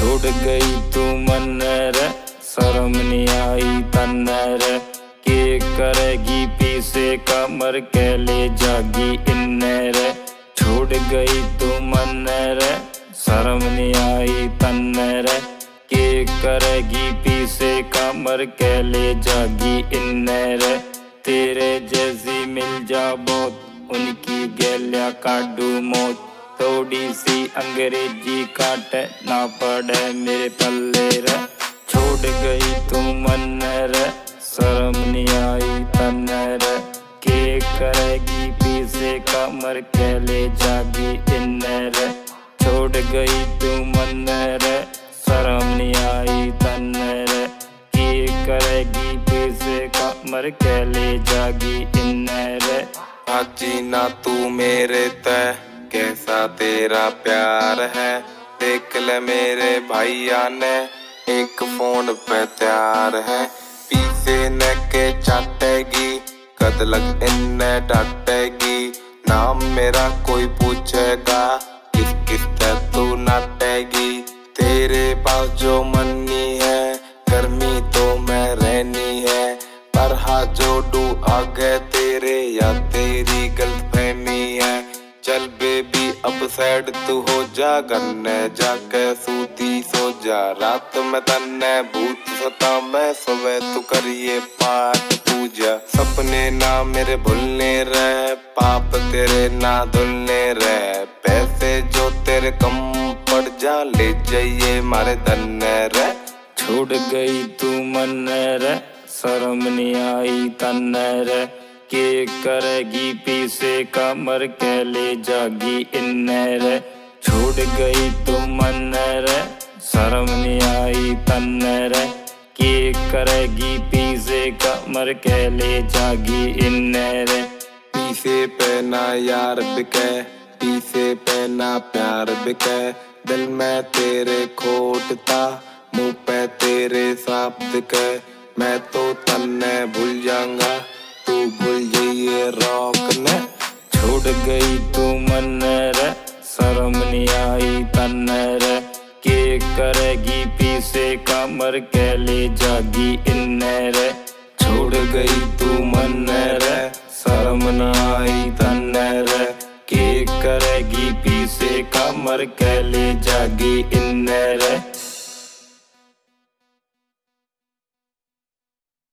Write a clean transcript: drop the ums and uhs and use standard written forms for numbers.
छोड़ गई तू मन रे, शर्म नहीं आई तन रे। के करेगी पीछे कमर के ले जागी इन रे। छोड़ गई तू मन रे, शर्म नहीं आई तन रे। के करेगी पीछे कमर के ले जागी इन रे। तेरे जैसी मिल जा बहुत, उनकी गैलिया काटू मौत। थोड़ी सी अंग्रेजी काट ना पड़े मेरे पल्ले रे। छोड़ गई तू मन रे, शर्म नहीं आई तन रे। के करेगी पीछे कमर के ले जागी इन रे। छोड़ गई तू मन रे, शर्म नहीं आई तन रे। के करेगी पीछे कमर के ले जागी इन रे। आजी ना तू मेरे तय, कैसा तेरा प्यार है। देख ले मेरे भैया ने, एक फोन पे तैयार है। पीछे न के चाटेगी, कद लग इन्ने डांटेगी। नाम मेरा कोई पूछेगा, किस किस तू नाटेगी। तेरे पास जो मनी है, गर्मी तो मैं रहनी है। पर हाथ जोड़ू आगे तेरे, या तेरी गलतफहमी है। चल बेबी अब सैड तू हो जा, गन्ने जाके सूती सो जा। रात में तन्ने भूत सता मैं, सुबह तू करिए पाठ पूजा। सपने ना मेरे भूलने रहे, पाप तेरे ना धुलने रहे। पैसे जो तेरे कम पड़ जा, ले जाइए मारे धन्ने रे। छोड़ गई तू मन रे, शर्म नहीं आई तन रे। के करेगी पीछे कमर के ले जागी इन रे। छोड़ गई तू मन रे, शर्म नहीं आई तन रे। के करेगी पीछे कमर के ले जागी इन रे। पीछे पे ना यार बिके, पीछे पे ना प्यार बिके। दिल में तेरे खोटता, मुँह पे तेरे सांप दिखे। मैं तो तन्ने भूल जाऊंगा, तू भूल जाइए रॉक ने। छोड़ गई तू मन रे, शर्म नहीं आई तन रे। के करेगी पीछे कमर के ले जागी इन रे। छोड़ गई तू मन रे, शर्म नहीं आई तन रे। के करेगी पीछे कमर के ले जागी इन रे।